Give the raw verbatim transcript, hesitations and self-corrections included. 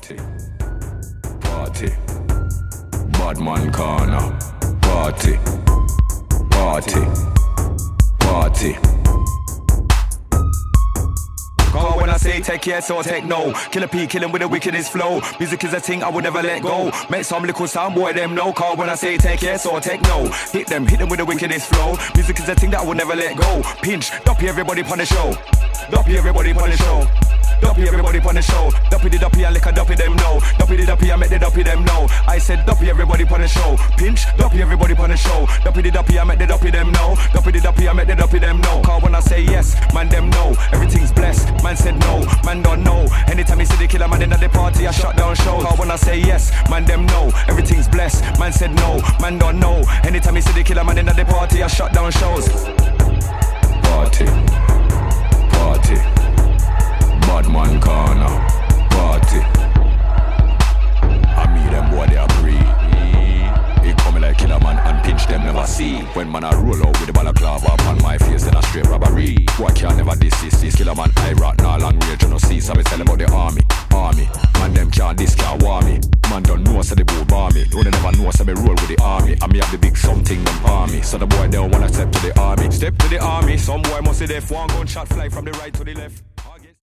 Party, party, Badman corner. Party, party, party. Call when I say take yes or take no. Killer P killing with the wickedest flow. Music is a thing I would never let go. Make some little sound boy them know. Call when I say take yes or take no. Hit them, hit them with the wickedest flow. Music is a thing that I would never let go. Pinch, duppy everybody on the show. Duppy everybody on the show. Duppy everybody on the show. Duppy the duppy and lick a duppy them know. Duppy the duppy and make the duppy them know. I said duppy everybody on the show. Pinch, duppy everybody on the show. Duppy the duppy and make the duppy them know. Duppy the duppy and make the duppy them know. Call when I say yes, man them know. Everything's blessed. Man said no, man don't know. Anytime you see the killer man in the party, I shut down show. Call when I say yes, man them know. Everything's blessed. Man said no, man don't know. Anytime you see the killer man in the party, I shut down shows. Party, party, Badman corner. Party. I meet them boy they are breed. He coming like killer man and pinch them never see. When man I roll out with the balaclava upon my face, then I straight robbery. Boy can't never diss this killer man I rock now long range you no see. So me tell about the army, army. Man them can't this can't war me. Man don't know so they both bar me. No they never know so me roll with the army. And me have the big something them army. So the boy they don't wanna step to the army. Step to the army, some boy must see deaf. One gunshot fly from the right to the left.